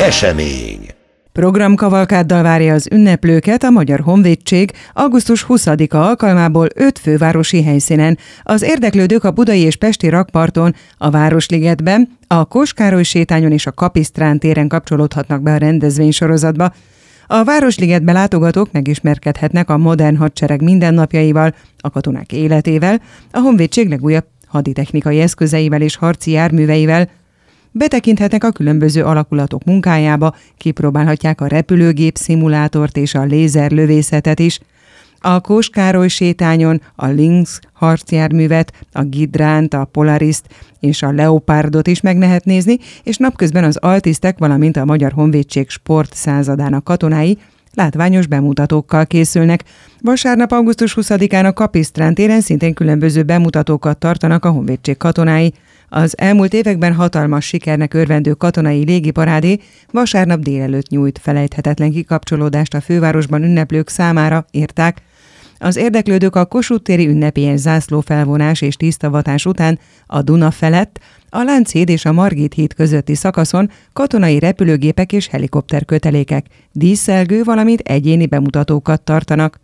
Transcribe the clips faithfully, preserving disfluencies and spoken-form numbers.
Esemény. Programkavalkáddal várja az ünneplőket a Magyar Honvédség augusztus huszadika alkalmából öt fővárosi helyszínen. Az érdeklődők a budai és pesti rakparton, a Városligetben, a Kós-Károly sétányon és a Kapisztrán téren kapcsolódhatnak be a rendezvénysorozatba. A Városligetbe látogatók megismerkedhetnek a modern hadsereg mindennapjaival, a katonák életével, a honvédség legújabb haditechnikai eszközeivel és harci járműveivel. Betekinthetnek a különböző alakulatok munkájába, kipróbálhatják a repülőgép szimulátort és a lézerlövészetet is. A Kós-Károly sétányon a Lynx harcjárművet, a Gidránt, a Polariszt és a Leopardot is meg lehet nézni, és napközben az altisztek, valamint a Magyar Honvédség sport századának katonái látványos bemutatókkal készülnek. Vasárnap augusztus huszadikán a Kapisztrán téren szintén különböző bemutatókat tartanak a honvédség katonái. Az elmúlt években hatalmas sikernek örvendő katonai légiparádé vasárnap délelőtt nyújt felejthetetlen kikapcsolódást a fővárosban ünneplők számára, írták. Az érdeklődők a Kossuth téri ünnepélyes zászlófelvonás és tisztavatás után a Duna felett, a Lánchíd és a Margit híd közötti szakaszon katonai repülőgépek és helikopterkötelékek, díszelgő, valamint egyéni bemutatókat tartanak.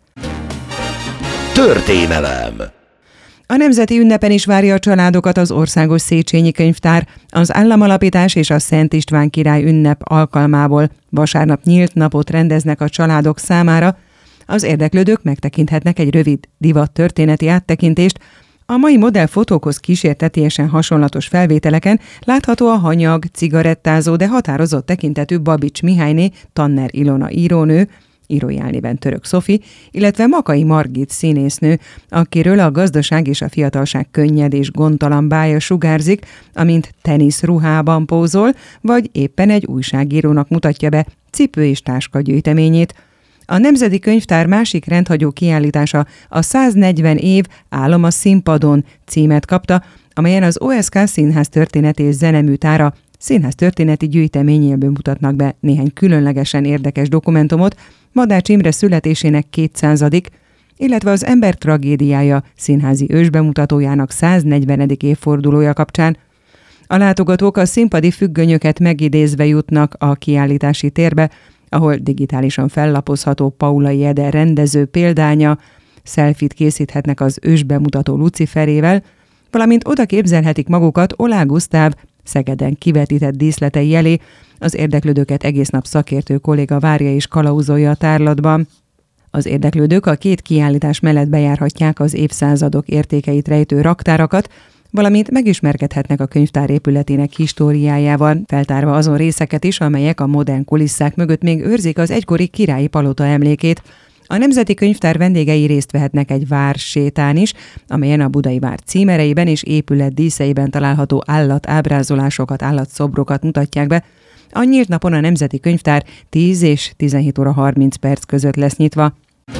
Történelem. A nemzeti ünnepen is várja a családokat az Országos Széchenyi Könyvtár. Az államalapítás és a Szent István király ünnep alkalmából vasárnap nyílt napot rendeznek a családok számára. Az érdeklődők megtekinthetnek egy rövid divattörténeti áttekintést. A mai modellfotókhoz kísértetiesen hasonlatos felvételeken látható a hanyag, cigarettázó, de határozott tekintetű Babics Mihályné, Tanner Ilona írónő, írói álnéven Török Szofi, illetve Makai Margit színésznő, akiről a gazdaság és a fiatalság könnyed és gondtalan bája sugárzik, amint teniszruhában pózol, vagy éppen egy újságírónak mutatja be cipő és táska gyűjteményét. A Nemzeti Könyvtár másik rendhagyó kiállítása a száznegyven év Álom a színpadon címet kapta, amelyen az o es ká Színház történet és zeneműtára színház történeti gyűjteményéből mutatnak be néhány különlegesen érdekes dokumentumot Madács Imre születésének kétszázadik, illetve az Ember tragédiája színházi ősbemutatójának száznegyvenedik évfordulója kapcsán. A látogatók a színpadi függönyöket megidézve jutnak a kiállítási térbe, ahol digitálisan fellapozható Paulay Eder rendező példánya, selfit készíthetnek az ősbemutató Luciferével, valamint oda képzelhetik magukat Olá Gusztáv Szegeden kivetített díszletei elé. Az érdeklődőket egész nap szakértő kolléga várja és kalauzolja a tárlatban. Az érdeklődők a két kiállítás mellett bejárhatják az évszázadok értékeit rejtő raktárakat, valamint megismerkedhetnek a könyvtár épületének históriájával, feltárva azon részeket is, amelyek a modern kulisszák mögött még őrzik az egykori királyi palota emlékét. A Nemzeti Könyvtár vendégei részt vehetnek egy vársétán is, amelyen a budai vár címereiben és épület díszeiben található állatábrázolásokat, állatszobrokat mutatják be. A nyílt napon a Nemzeti Könyvtár tíz és tizenhét óra harminc perc között lesz nyitva.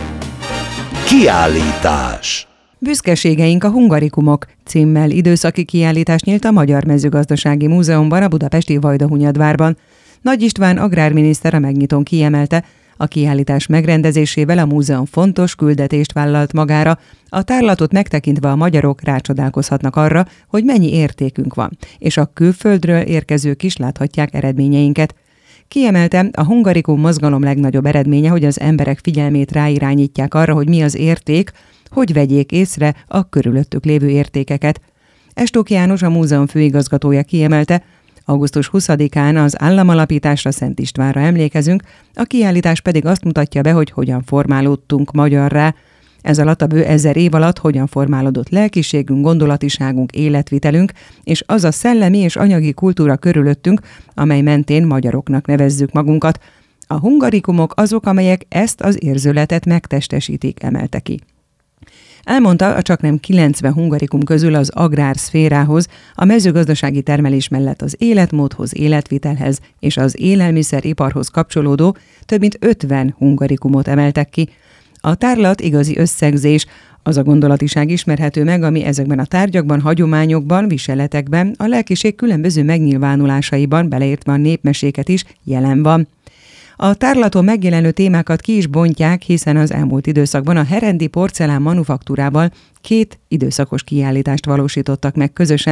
Kiállítás. Büszkeségeink a hungarikumok címmel időszaki kiállítás nyílt a Magyar Mezőgazdasági Múzeumban a budapesti Vajdahunyadvárban. Nagy István agrárminiszter a megnyitón kiemelte, a kiállítás megrendezésével a múzeum fontos küldetést vállalt magára, a tárlatot megtekintve a magyarok rácsodálkozhatnak arra, hogy mennyi értékünk van, és a külföldről érkezők is láthatják eredményeinket. Kiemelte, a hungarikum mozgalom legnagyobb eredménye, hogy az emberek figyelmét ráirányítják arra, hogy mi az érték, hogy vegyék észre a körülöttük lévő értékeket. Estók János, a múzeum főigazgatója kiemelte, augusztus huszadikán az államalapításra, Szent Istvánra emlékezünk, a kiállítás pedig azt mutatja be, hogy hogyan formálódtunk magyarrá. Ez alatt a bő ezer év alatt hogyan formálódott lelkiségünk, gondolatiságunk, életvitelünk, és az a szellemi és anyagi kultúra körülöttünk, amely mentén magyaroknak nevezzük magunkat. A hungarikumok azok, amelyek ezt az érzületet megtestesítik, emelte ki. Elmondta, a csaknem kilencven hungarikum közül az agrárszférához, a mezőgazdasági termelés mellett az életmódhoz, életvitelhez és az élelmiszeriparhoz kapcsolódó több mint ötven hungarikumot emeltek ki. A tárlat igazi összegzés, az a gondolatiság ismerhető meg, ami ezekben a tárgyakban, hagyományokban, viseletekben, a lelkiség különböző megnyilvánulásaiban, beleértve a népmeséket is, jelen van. A tárlaton megjelenő témákat ki is bontják, hiszen az elmúlt időszakban a Herendi porcelán manufaktúrával két időszakos kiállítást valósítottak meg közösen,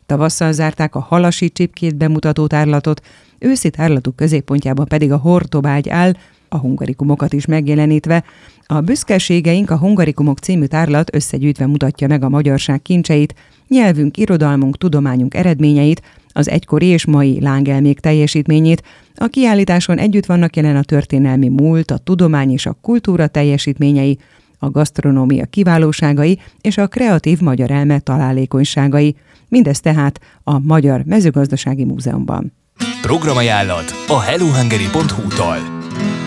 Tavasszal zárták a halasi csipkét bemutató tárlatot, őszi tárlatuk középpontjában pedig a hortobágy áll, a hungarikumokat is megjelenítve. A Büszkeségeink a Hungarikumok című tárlat összegyűjtve mutatja meg a magyarság kincseit, nyelvünk, irodalmunk, tudományunk eredményeit, az egykori és mai lángelmék teljesítményét. A kiállításon együtt vannak jelen a történelmi múlt, a tudomány és a kultúra teljesítményei, a gasztronómia kiválóságai és a kreatív magyar elme találékonyságai. Mindez tehát a Magyar Mezőgazdasági Múzeumban. Programajánlat a hello hungary pont hu-tól.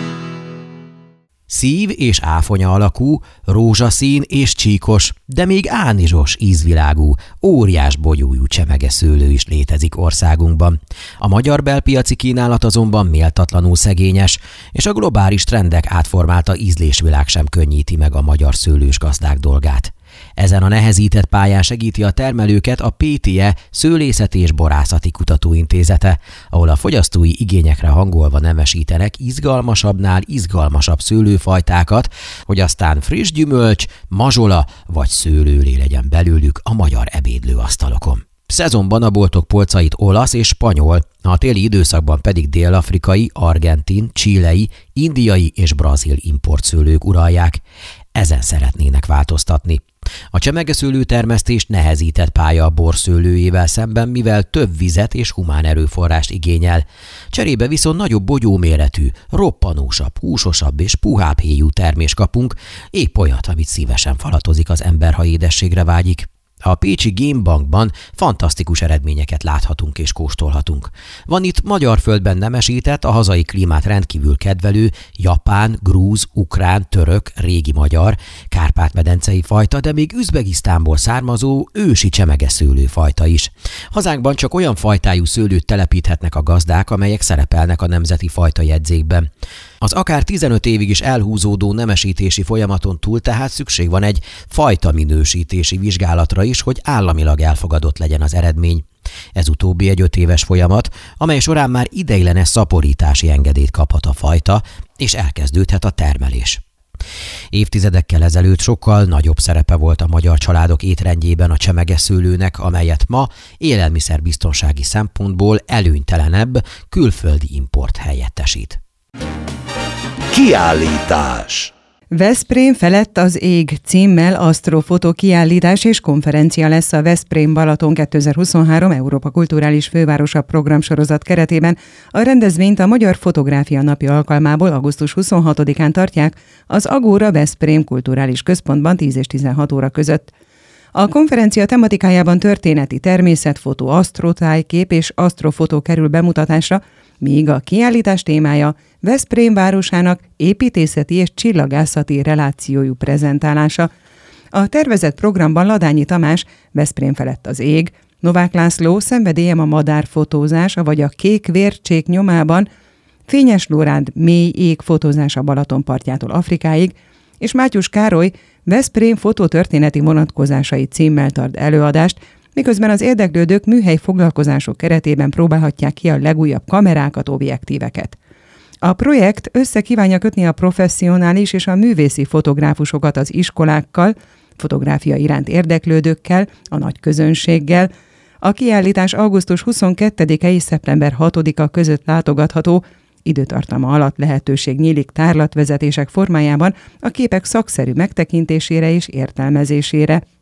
Szív és áfonya alakú, rózsaszín és csíkos, de még ánizsos ízvilágú, óriás bogyójú csemegeszőlő is létezik országunkban. A magyar belpiaci kínálat azonban méltatlanul szegényes, és a globális trendek átformálta ízlésvilág sem könnyíti meg a magyar szőlős gazdák dolgát. Ezen a nehezített pályán segíti a termelőket a pé té e Szőlészeti és Borászati Kutatóintézete, ahol a fogyasztói igényekre hangolva nemesítenek izgalmasabbnál izgalmasabb szőlőfajtákat, hogy aztán friss gyümölcs, mazsola vagy szőlőlé legyen belőlük a magyar ebédlőasztalokon. Szezonban a boltok polcait olasz és spanyol, a téli időszakban pedig dél-afrikai, argentin, chilei, indiai és brazil importszőlők uralják. Ezen szeretnének változtatni. A csemegeszőlő termesztés nehezített pálya a borszőlőjével szemben, mivel több vizet és humán erőforrást igényel. Cserébe viszont nagyobb bogyóméretű, roppanósabb, húsosabb és puhább héjú termést kapunk, épp olyat, amit szívesen falatozik az ember, ha édességre vágyik. A pécsi Gémbankban fantasztikus eredményeket láthatunk és kóstolhatunk. Van itt magyar földben nemesített, a hazai klímát rendkívül kedvelő, japán, grúz, ukrán, török, régi magyar, kárpát-medencei fajta, de még Üzbegisztánból származó ősi csemegeszőlő fajta is. Hazánkban csak olyan fajtájú szőlőt telepíthetnek a gazdák, amelyek szerepelnek a nemzeti fajtajegyzékben. Az akár tizenöt évig is elhúzódó nemesítési folyamaton túl tehát szükség van egy fajta minősítési vizsgálatra is, hogy államilag elfogadott legyen az eredmény. Ez utóbbi egy öt éves folyamat, amely során már ideiglenes szaporítási engedélyt kaphat a fajta, és elkezdődhet a termelés. Évtizedekkel ezelőtt sokkal nagyobb szerepe volt a magyar családok étrendjében a csemegeszőlőnek, amelyet ma élelmiszerbiztonsági szempontból előnytelenebb külföldi import helyettesít. Kiállítás. Veszprém felett az ég címmel asztrofotó kiállítás és konferencia lesz a Veszprém Balaton kétezer-huszonhárom Európa Kulturális Fővárosa programsorozat keretében. A rendezvényt a Magyar Fotográfia Napja alkalmából augusztus huszonhatodikán tartják az Agóra Veszprém Kulturális Központban tíz és tizenhat óra között. A konferencia tematikájában történeti természetfotó, asztrotájkép és asztrofotó kerül bemutatásra, míg a kiállítás témája Veszprém városának építészeti és csillagászati relációjú prezentálása. A tervezett programban Ladányi Tamás, Veszprém felett az ég, Novák László, Szenvedélyem a madárfotózás, vagy a kék vércsék nyomában, Fényes Lóránd mély ég fotózása Balaton partjától Afrikáig, és Mátyus Károly Veszprém fotótörténeti vonatkozásai címmel tart előadást, miközben az érdeklődők műhely foglalkozások keretében próbálhatják ki a legújabb kamerákat, objektíveket. A projekt össze kívánja kötni a professzionális és a művészi fotográfusokat az iskolákkal, fotográfia iránt érdeklődőkkel, a nagy közönséggel. A kiállítás augusztus huszonkettedike és szeptember hatodika között látogatható, időtartama alatt lehetőség nyílik tárlatvezetések formájában a képek szakszerű megtekintésére és értelmezésére.